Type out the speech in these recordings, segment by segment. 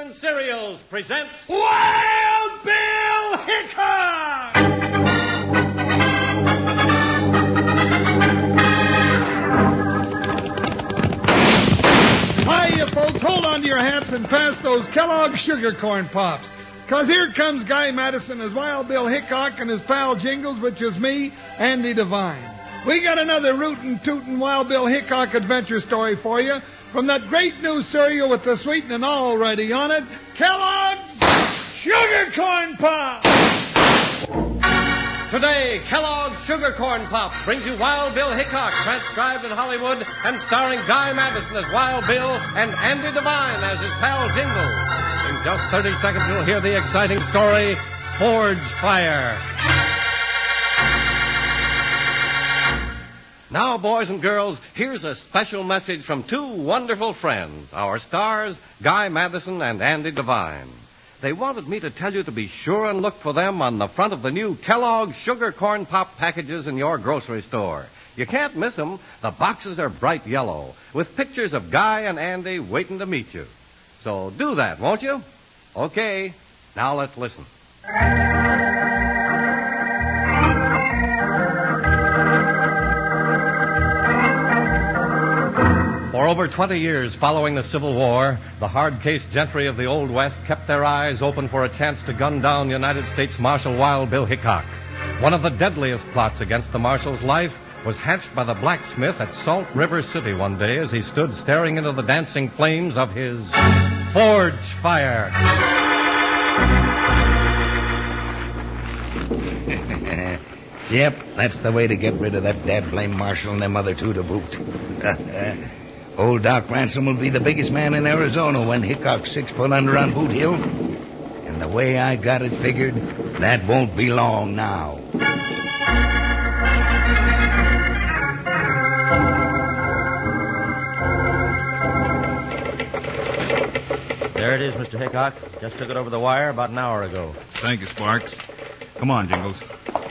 Western Cereals presents Wild Bill Hickok! Hiya, folks. Hold on to your hats and pass those Kellogg's Sugar Corn Pops. Because here comes Guy Madison as Wild Bill Hickok and his pal Jingles, which is me, Andy Devine. We got another rootin' tootin' Wild Bill Hickok adventure story for you from that great new cereal with the sweetening already on it, Kellogg's Sugar Corn Pop! Today, Kellogg's Sugar Corn Pop brings you Wild Bill Hickok, transcribed in Hollywood and starring Guy Madison as Wild Bill and Andy Devine as his pal Jingles. In just 30 seconds, you'll hear the exciting story, Forge Fire. Now, boys and girls, here's a special message from two wonderful friends, our stars, Guy Madison and Andy Devine. They wanted me to tell you to be sure and look for them on the front of the new Kellogg's Sugar Corn Pop packages in your grocery store. You can't miss them. The boxes are bright yellow, with pictures of Guy and Andy waiting to meet you. So do that, won't you? Okay, now let's listen. For over 20 years following the Civil War, the hard-case gentry of the Old West kept their eyes open for a chance to gun down United States Marshal Wild Bill Hickok. One of the deadliest plots against the Marshal's life was hatched by the blacksmith at Salt River City one day as he stood staring into the dancing flames of his forge fire. Yep, that's the way to get rid of that dad-blame Marshal and them other two to boot. Old Doc Ransom will be the biggest man in Arizona when Hickok's 6 foot under on Boot Hill. And the way I got it figured, that won't be long now. There it is, Mr. Hickok. Just took it over the wire about an hour ago. Thank you, Sparks. Come on, Jingles.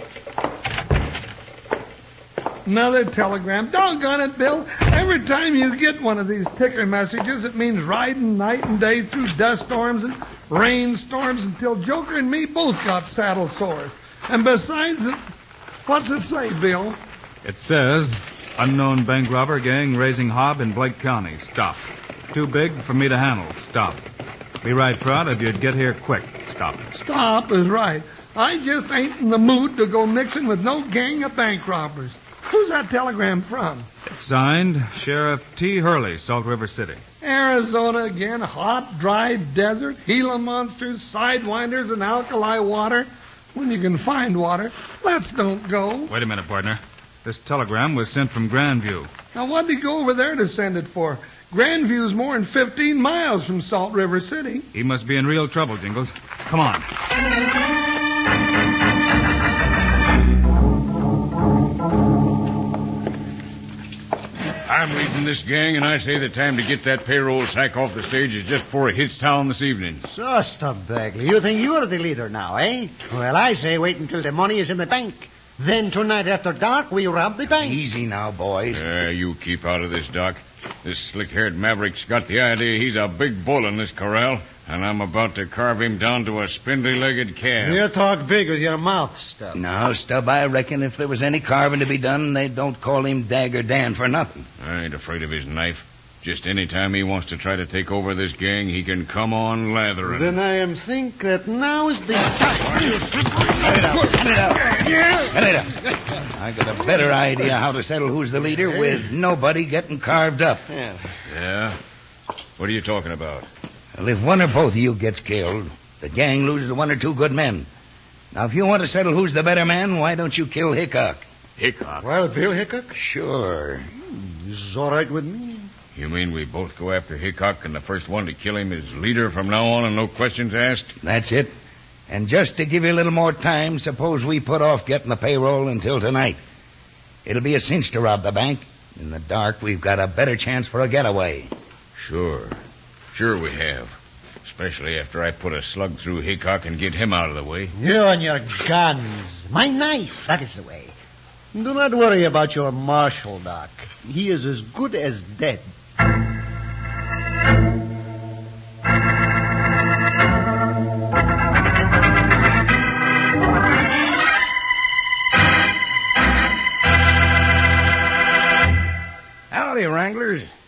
Another telegram. Doggone it, Bill. Every time you get one of these ticker messages, it means riding night and day through dust storms and rainstorms until Joker and me both got saddle sores. And besides, what's it say, Bill? It says, unknown bank robber gang raising hob in Blake County. Stop. Too big for me to handle. Stop. Be right proud if you'd get here quick. Stop. Stop is right. I just ain't in the mood to go mixing with no gang of bank robbers. Who's that telegram from? It's signed Sheriff T. Hurley, Salt River City. Arizona again. Hot, dry desert, Gila monsters, sidewinders, and alkali water. When you can find water. Let's don't go. Wait a minute, partner. This telegram was sent from Grandview. Now, what'd he go over there to send it for? Grandview's more than 15 miles from Salt River City. He must be in real trouble, Jingles. Come on. I'm leading this gang, and I say the time to get that payroll sack off the stage is just before it hits town this evening. So, Stub Bagley, you think you're the leader now, eh? Well, I say wait until the money is in the bank. Then tonight after dark, we rob the bank. Easy now, boys. You keep out of this, Doc. This slick-haired maverick's got the idea he's a big bull in this corral, and I'm about to carve him down to a spindly-legged calf. You talk big with your mouth, Stub. No, Stub, I reckon if there was any carving to be done, they don't call him Dagger Dan for nothing. I ain't afraid of his knife. Just any time he wants to try to take over this gang, he can come on lathering. Then I am think that now is the time. Cut it out. I got a better idea how to settle who's the leader with nobody getting carved up. Yeah? What are you talking about? Well, if one or both of you gets killed, the gang loses one or two good men. Now, if you want to settle who's the better man, why don't you kill Hickok? Hickok? Well, Bill Hickok? Sure. This is all right with me. You mean we both go after Hickok and the first one to kill him is leader from now on and no questions asked? That's it. And just to give you a little more time, suppose we put off getting the payroll until tonight. It'll be a cinch to rob the bank. In the dark, we've got a better chance for a getaway. Sure. Sure we have. Especially after I put a slug through Hickok and get him out of the way. You and your guns. My knife. That is the way. Do not worry about your Marshal, Doc. He is as good as dead.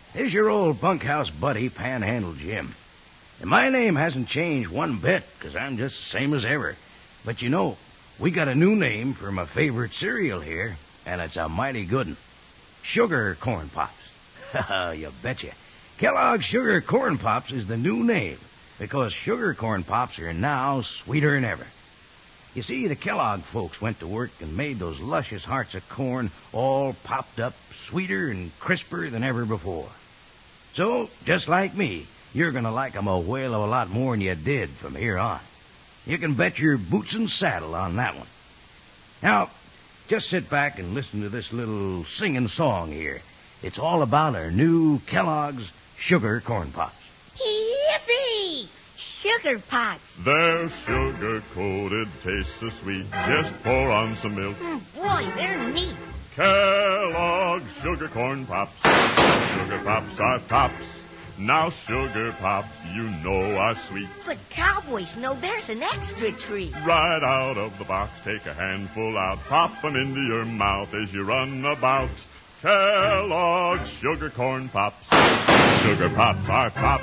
There's your old bunkhouse buddy, Panhandle Jim. And my name hasn't changed one bit, 'cause I'm just the same as ever. But you know, we got a new name for my favorite cereal here, and it's a mighty good one. Sugar Corn Pops. You betcha. Kellogg's Sugar Corn Pops is the new name, because sugar corn pops are now sweeter than ever. You see, the Kellogg folks went to work and made those luscious hearts of corn all popped up sweeter and crisper than ever before. So, just like me, you're going to like 'em a whale of a lot more than you did from here on. You can bet your boots and saddle on that one. Now, just sit back and listen to this little singing song here. It's all about our new Kellogg's Sugar Corn Pops. Yippee! Sugar Pops. They're sugar-coated, taste so sweet. Just pour on some milk. Boy, they're neat. Kellogg's Sugar Corn Pops. Sugar Pops are tops. Now Sugar Pops, you know, are sweet. But cowboys know there's an extra treat. Right out of the box, take a handful out. Pop 'em into your mouth as you run about. Kellogg's Sugar Corn Pops. Sugar Pops are tops.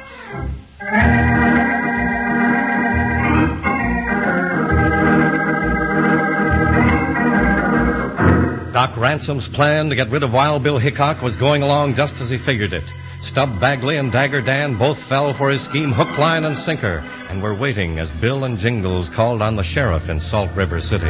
Doc Ransom's plan to get rid of Wild Bill Hickok was going along just as he figured it. Stub Bagley and Dagger Dan both fell for his scheme hook, line, and sinker, and were waiting as Bill and Jingles called on the sheriff in Salt River City.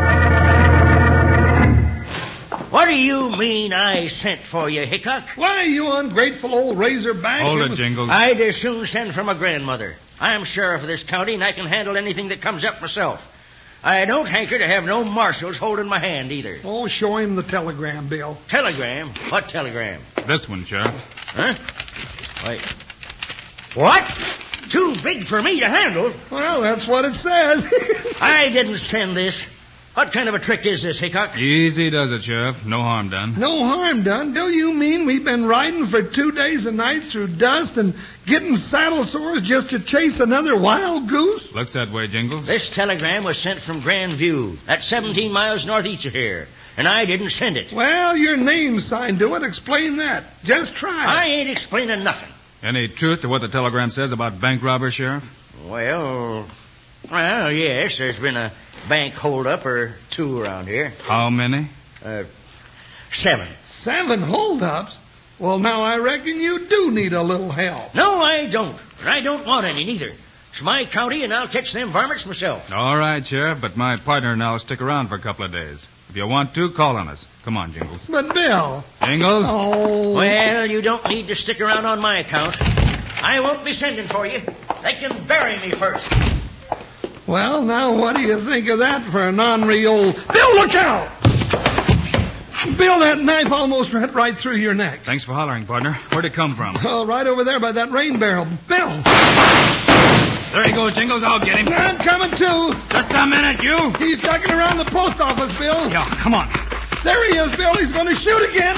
What do you mean I sent for you, Hickok? Why, you ungrateful old razorback. Hold it, Jingles. I'd as soon send for my grandmother. I'm sheriff of this county, and I can handle anything that comes up myself. I don't hanker to have no marshals holding my hand, either. Oh, show him the telegram, Bill. Telegram? What telegram? This one, Sheriff. Huh? Wait. What? Too big for me to handle? Well, that's what it says. I didn't send this. What kind of a trick is this, Hickok? Easy does it, Sheriff. No harm done. No harm done. Bill, you mean we've been riding for 2 days and nights through dust and getting saddle sores just to chase another wild goose? Looks that way, Jingles. This telegram was sent from Grand View. That's 17 miles northeast of here. And I didn't send it. Well, your name's signed to it. Explain that. Just try. I ain't explaining nothing. Any truth to what the telegram says about bank robbers, Sheriff? Well, yes, there's been a bank holdup or two around here. How many? 7. 7 holdups? Well, now I reckon you do need a little help. No, I don't. And I don't want any, neither. It's my county, and I'll catch them varmints myself. All right, Sheriff, but my partner and I'll stick around for a couple of days. If you want to, call on us. Come on, Jingles. But, Bill... Jingles? Oh... Well, you don't need to stick around on my account. I won't be sending for you. They can bury me first. Well, now, what do you think of that for an ornery old... Bill, look out! Bill, that knife almost went right through your neck. Thanks for hollering, partner. Where'd it come from? Oh, right over there by that rain barrel. Bill! There he goes, Jingles. I'll get him. I'm coming, too. Just a minute, you. He's ducking around the post office, Bill. Yeah, come on. There he is, Bill. He's going to shoot again.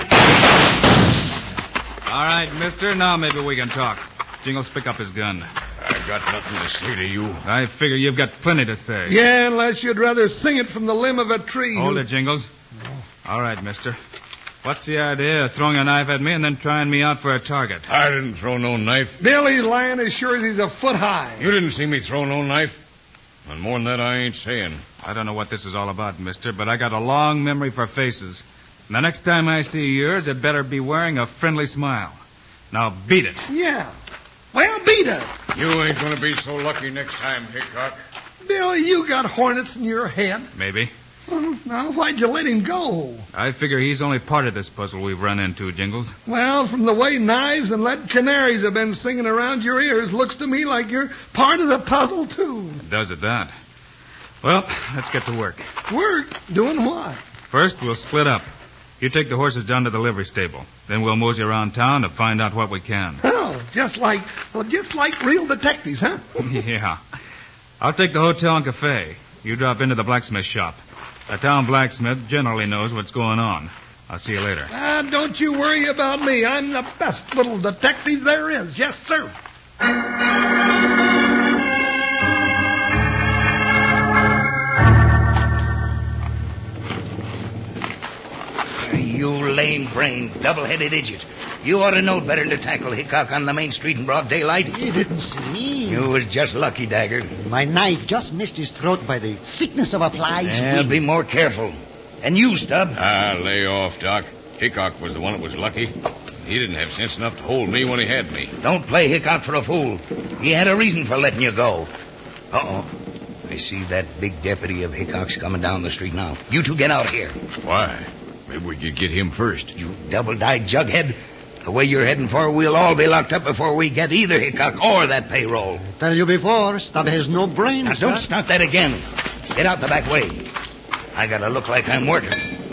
All right, mister. Now maybe we can talk. Jingles, pick up his gun. I've got nothing to say to you. I figure you've got plenty to say. Yeah, unless you'd rather sing it from the limb of a tree. Hold it, Jingles. All right, mister. What's the idea of throwing a knife at me and then trying me out for a target? I didn't throw no knife. Bill, he's lying as sure as he's a foot high. You didn't see me throw no knife. And more than that, I ain't saying. I don't know what this is all about, mister, but I got a long memory for faces. And the next time I see yours, it better be wearing a friendly smile. Now, beat it. Yeah. Well, beat it. You ain't gonna be so lucky next time, Hickok. Bill, you got hornets in your head. Maybe. Well, now, why'd you let him go? I figure he's only part of this puzzle we've run into, Jingles. Well, from the way knives and lead canaries have been singing around your ears, looks to me like you're part of the puzzle, too. It does at that. Well, let's get to work. Work? Doing what? First, we'll split up. You take the horses down to the livery stable. Then we'll mosey around town to find out what we can. Oh, just like real detectives, huh? Yeah. I'll take the hotel and cafe. You drop into the blacksmith shop. The town blacksmith generally knows what's going on. I'll see you later. Don't you worry about me. I'm the best little detective there is. Yes, sir. You lame-brained, double-headed idiot. You ought to know better than to tackle Hickok on the main street in broad daylight. He didn't see me. You was just lucky, Dagger. My knife just missed his throat by the thickness of a fly's wing. Be more careful. And you, Stubb. Lay off, Doc. Hickok was the one that was lucky. He didn't have sense enough to hold me when he had me. Don't play Hickok for a fool. He had a reason for letting you go. Uh-oh. I see that big deputy of Hickok's coming down the street now. You two get out here. Why? Maybe we could get him first. You double-dyed jughead. The way you're heading for, we'll all be locked up before we get either Hickok or that payroll. Tell you before, Stubb has no brains. Now, don't start that again. Get out the back way. I gotta look like I'm working.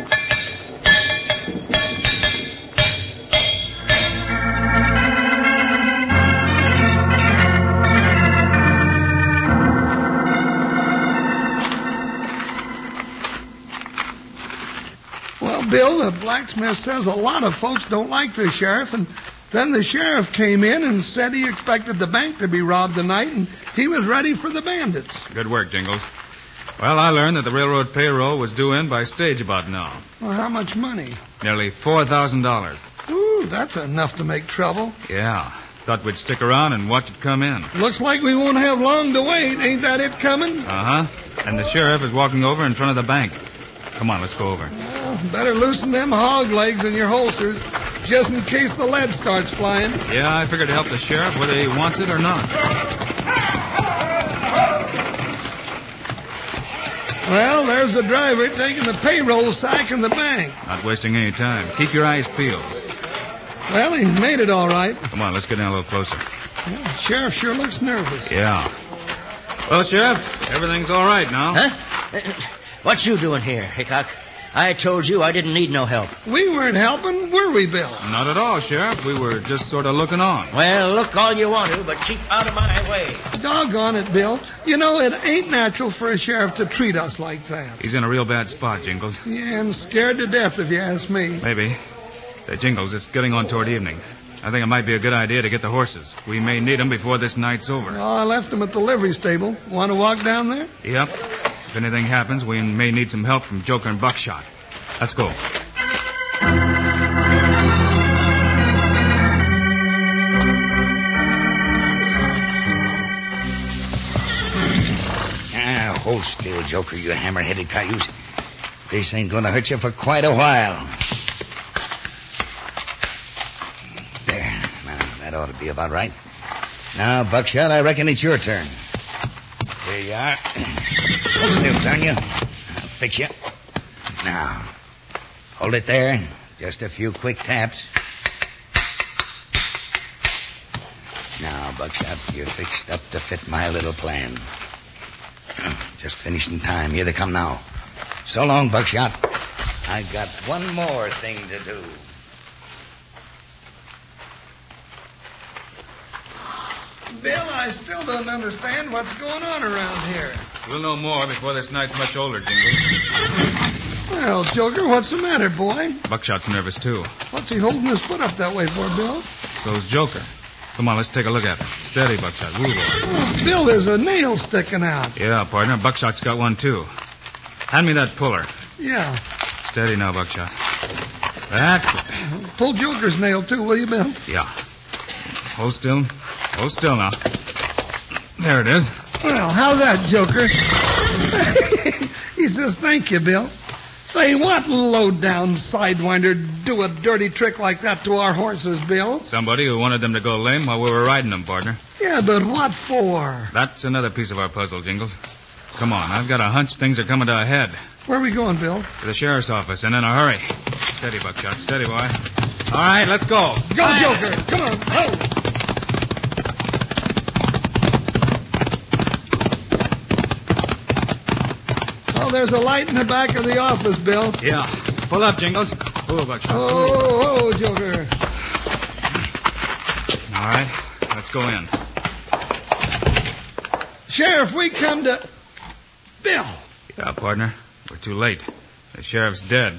Bill, the blacksmith says a lot of folks don't like the sheriff, and then the sheriff came in and said he expected the bank to be robbed tonight, and he was ready for the bandits. Good work, Jingles. Well, I learned that the railroad payroll was due in by stage about now. Well, how much money? Nearly $4,000. Ooh, that's enough to make trouble. Yeah. Thought we'd stick around and watch it come in. Looks like we won't have long to wait. Ain't that it coming? Uh-huh. And the sheriff is walking over in front of the bank. Come on, let's go over. Well, better loosen them hog legs in your holsters, just in case the lead starts flying. Yeah, I figured to help the sheriff whether he wants it or not. Well, there's the driver taking the payroll sack in the bank. Not wasting any time. Keep your eyes peeled. Well, he made it all right. Come on, let's get in a little closer. Well, the sheriff sure looks nervous. Yeah. Well, Sheriff, everything's all right now. Huh? What you doing here, Hickok? I told you I didn't need no help. We weren't helping, were we, Bill? Not at all, Sheriff. We were just sort of looking on. Well, look all you want to, but keep out of my way. Doggone it, Bill. You know, it ain't natural for a sheriff to treat us like that. He's in a real bad spot, Jingles. Yeah, and scared to death, if you ask me. Maybe. Say, Jingles, it's getting on toward evening. I think it might be a good idea to get the horses. We may need them before this night's over. Oh, I left them at the livery stable. Want to walk down there? Yep. If anything happens, we may need some help from Joker and Buckshot. Let's go. Hold still, Joker, you hammer-headed cayuse. This ain't gonna hurt you for quite a while. There. Now, that ought to be about right. Now, Buckshot, I reckon it's your turn. There you are. Hold still, darn you. I'll fix you. Now, hold it there. Just a few quick taps. Now, Buckshot, you're fixed up to fit my little plan. Just finished in time. Here they come now. So long, Buckshot. I've got one more thing to do. Bill, I still don't understand what's going on around here. We'll know more before this night's much older, Jingles. Well, Joker, what's the matter, boy? Buckshot's nervous, too. What's he holding his foot up that way for, Bill? So's Joker. Come on, let's take a look at it. Steady, Buckshot. Woo, boy. Oh, Bill, there's a nail sticking out. Yeah, partner. Buckshot's got one, too. Hand me that puller. Yeah. Steady now, Buckshot. That's it. Pull Joker's nail, too, will you, Bill? Yeah. Hold still. Hold still now. There it is. Well, how's that, Joker? He says, thank you, Bill. Say, what low-down sidewinder do a dirty trick like that to our horses, Bill? Somebody who wanted them to go lame while we were riding them, partner. Yeah, but what for? That's another piece of our puzzle, Jingles. Come on, I've got a hunch things are coming to a head. Where are we going, Bill? To the sheriff's office, and in a hurry. Steady, Buckshot. Steady, boy. All right, let's go. Go, Joker. Come on. Go. Oh, there's a light in the back of the office, Bill. Yeah. Pull up, Jingles. Pull, Buckshot. Oh, Joker. All right, let's go in. Sheriff, we come to... Bill. Yeah, partner. We're too late. The sheriff's dead.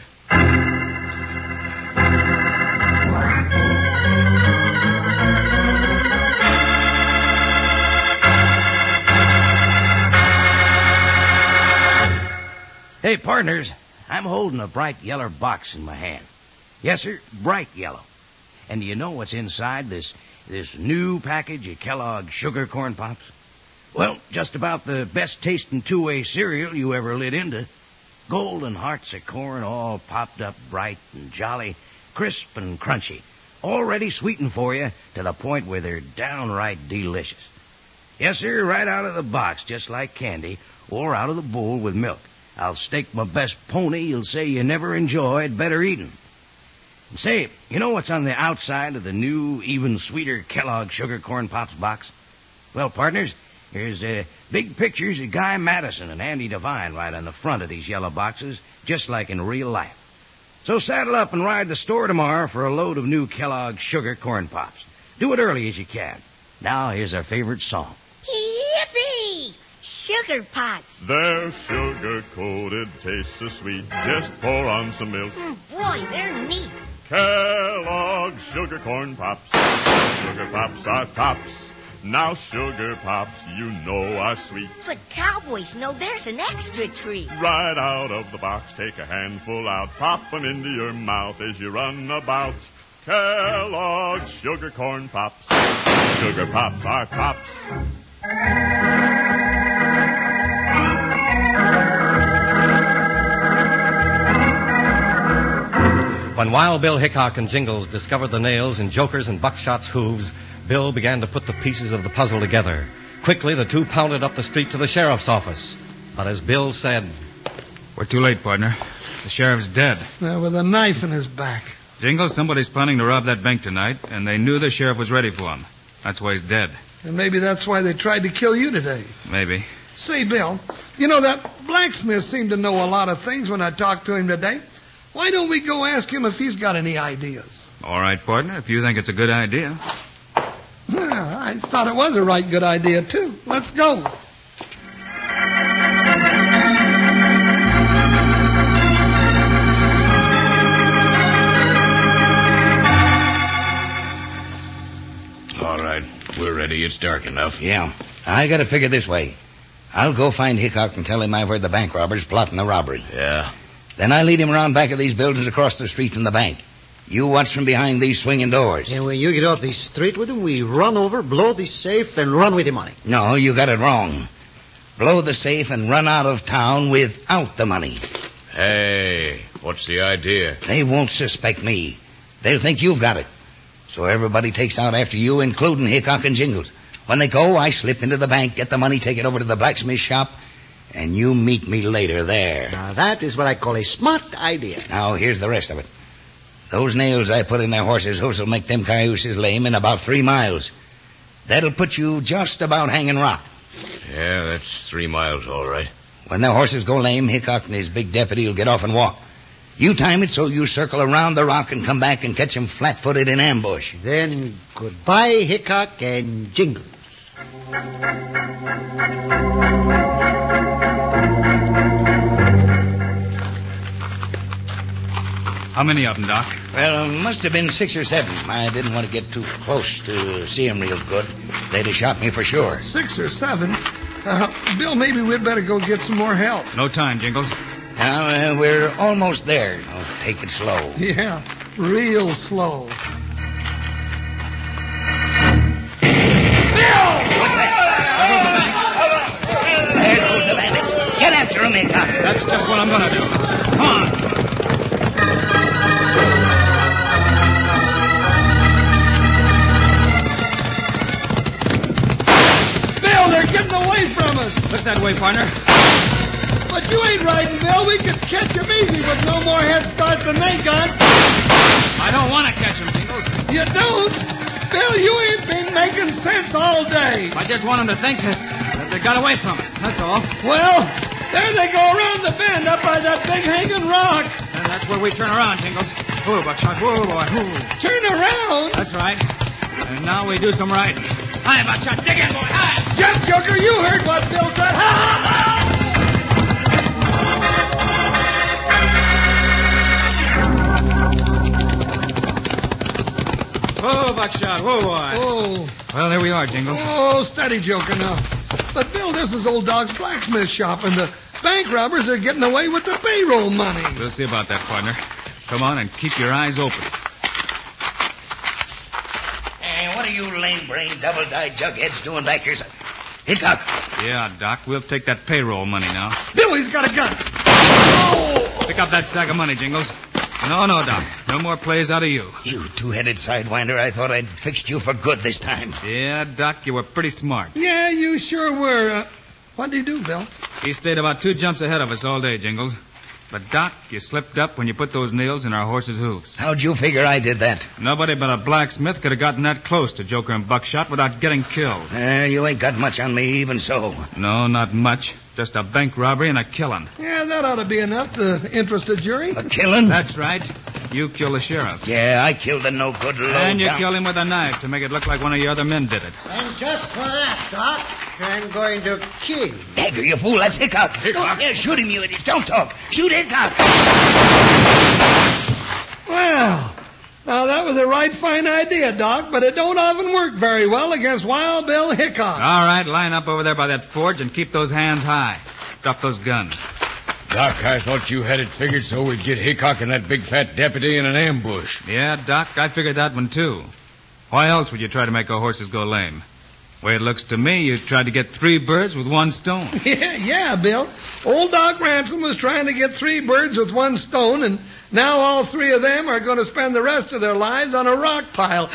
Hey, partners, I'm holding a bright yellow box in my hand. Yes, sir, bright yellow. And do you know what's inside this new package of Kellogg's Sugar Corn Pops? Well, just about the best tasting two-way cereal you ever lit into. Golden hearts of corn all popped up bright and jolly, crisp and crunchy, already sweetened for you to the point where they're downright delicious. Yes, sir, right out of the box, just like candy, or out of the bowl with milk. I'll stake my best pony you'll say you never enjoyed better eating. And say, you know what's on the outside of the new, even sweeter Kellogg's Sugar Corn Pops box? Well, partners, here's big pictures of Guy Madison and Andy Devine right on the front of these yellow boxes, just like in real life. So saddle up and ride the store tomorrow for a load of new Kellogg's Sugar Corn Pops. Do it early as you can. Now, here's our favorite song. Yippee! Sugar Pops. They're sugar-coated, taste so sweet. Just pour on some milk. Boy, they're neat. Kellogg's Sugar Corn Pops. Sugar Pops are tops. Now Sugar Pops, you know, are sweet. But cowboys know there's an extra treat. Right out of the box, take a handful out. Pop 'em into your mouth as you run about. Kellogg's Sugar Corn Pops. Sugar Pops are tops. When Wild Bill Hickok and Jingles discovered the nails in Joker's and Buckshot's hooves, Bill began to put the pieces of the puzzle together. Quickly, the two pounded up the street to the sheriff's office. But as Bill said, We're too late, partner. The sheriff's dead. With a knife in his back. Jingles, somebody's planning to rob that bank tonight, and they knew the sheriff was ready for him. That's why he's dead. And maybe that's why they tried to kill you today. Maybe. Say, Bill, you know that blacksmith seemed to know a lot of things when I talked to him today. Why don't we go ask him if he's got any ideas? All right, partner, if you think it's a good idea. I thought it was a right good idea, too. Let's go. All right, we're ready. It's dark enough. Yeah, I got to figure this way. I'll go find Hickok and tell him I've heard the bank robbers plotting a robbery. Yeah. Then I lead him around back of these buildings across the street from the bank. You watch from behind these swinging doors. And when you get off the street with him, we run over, blow the safe, and run with the money. No, you got it wrong. Blow the safe and run out of town without the money. Hey, what's the idea? They won't suspect me. They'll think you've got it. So everybody takes out after you, including Hickok and Jingles. When they go, I slip into the bank, get the money, take it over to the blacksmith shop, and you meet me later there. Now, that is what I call a smart idea. Now, here's the rest of it. Those nails I put in their horses' hoofs will make them cayuses lame in about 3 miles. That'll put you just about Hanging Rock. Yeah, that's 3 miles, all right. When their horses go lame, Hickok and his big deputy will get off and walk. You time it so you circle around the rock and come back and catch them flat-footed in ambush. Then goodbye, Hickok and Jingles. How many of them, Doc? Well, must have been 6 or 7. I didn't want to get too close to see them real good. They'd have shot me for sure. 6 or 7? Bill, maybe we'd better go get some more help. No time, Jingles. Now, we're almost there. Oh, take it slow. Yeah, real slow. There goes the bandits. Get after them, Hickok. That's just what I'm going to do. Come on. Bill, they're getting away from us. Looks that way, partner. But you ain't riding, Bill. We could catch them easy with no more head start than they got. I don't want to catch them, Jingles. You don't? Bill, you ain't been making sense all day. I just want them to think that they got away from us. That's all. Well, there they go around the bend up by that big hanging rock. And that's where we turn around, Jingles. Whoa, Buckshot. Whoa, boy. Whoa. Turn around? That's right. And now we do some riding. Hi, Buckshot. Dig in, boy. Hi. Jump, Joker. You heard what Bill said. Ha, ha, ha! Whoa, Buckshot. Whoa, boy. Oh. Well, there we are, Jingles. Oh, steady, Joker, now. But, Bill, this is old Dog's blacksmith shop, and the bank robbers are getting away with the payroll money. We'll see about that, partner. Come on and keep your eyes open. you lame-brained, double-dyed jugheads doing back here? Hickok. Yeah, Doc, we'll take that payroll money now. Billy's got a gun. Pick up that sack of money, Jingles. No, Doc. No more plays out of you. You two-headed sidewinder. I thought I'd fixed you for good this time. Yeah, Doc, you were pretty smart. Yeah, you sure were. What did you do, Bill? He stayed about 2 jumps ahead of us all day, Jingles. But, Doc, you slipped up when you put those nails in our horse's hooves. How'd you figure I did that? Nobody but a blacksmith could have gotten that close to Joker and Buckshot without getting killed. You ain't got much on me, even so. No, not much. Just a bank robbery and a killing. Yeah, that ought to be enough to interest a jury. A killing? That's right. You killed the sheriff. Yeah, I killed the no-good low And you down. killed him with a knife to make it look like one of your other men did it. And just for that, Doc, I'm going to kill you. Dagger, you fool. That's Hickok. Hickok? Yeah, shoot him, you idiot. Don't talk. Shoot Hickok. Well, now that was a right fine idea, Doc, but it don't often work very well against Wild Bill Hickok. All right, line up over there by that forge and keep those hands high. Drop those guns. Doc, I thought you had it figured so we'd get Hickok and that big fat deputy in an ambush. Yeah, Doc, I figured that one, too. Why else would you try to make our horses go lame? Way it looks to me, you tried to get 3 birds with 1 stone. Yeah, Bill. Old Doc Ransom was trying to get 3 birds with 1 stone, and now all 3 of them are going to spend the rest of their lives on a rock pile.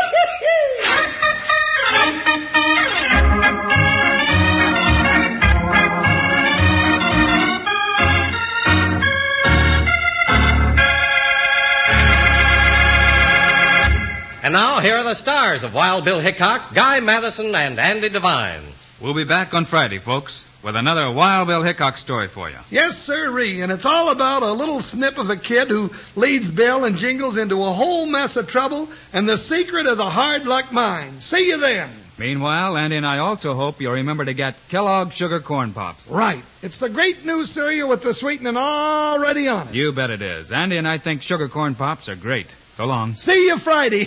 And now, here are the stars of Wild Bill Hickok, Guy Madison, and Andy Devine. We'll be back on Friday, folks, with another Wild Bill Hickok story for you. Yes, sirree, and it's all about a little snip of a kid who leads Bill and Jingles into a whole mess of trouble and the secret of the hard luck mine. See you then. Meanwhile, Andy and I also hope you'll remember to get Kellogg's Sugar Corn Pops. Right. It's the great new cereal with the sweetening already on it. You bet it is. Andy and I think Sugar Corn Pops are great. So long. See you Friday.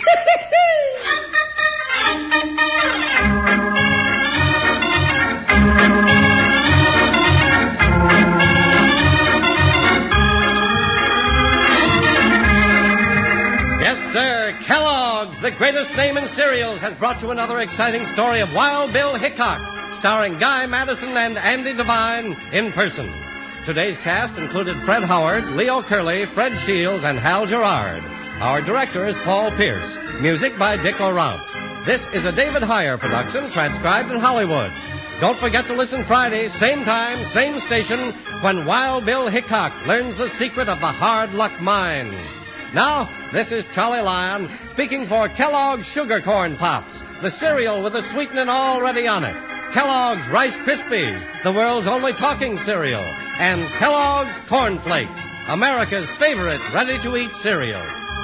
Yes, sir. Kellogg's, the greatest name in cereals, has brought you another exciting story of Wild Bill Hickok, starring Guy Madison and Andy Devine in person. Today's cast included Fred Howard, Leo Curley, Fred Shields, and Hal Gerard. Our director is Paul Pierce. Music by Dick O'Rourke. This is a David Heyer production, transcribed in Hollywood. Don't forget to listen Friday, same time, same station, when Wild Bill Hickok learns the secret of the hard luck mine. Now, this is Charlie Lyon speaking for Kellogg's Sugar Corn Pops, the cereal with the sweetening already on it. Kellogg's Rice Krispies, the world's only talking cereal. And Kellogg's Corn Flakes, America's favorite ready-to-eat cereal.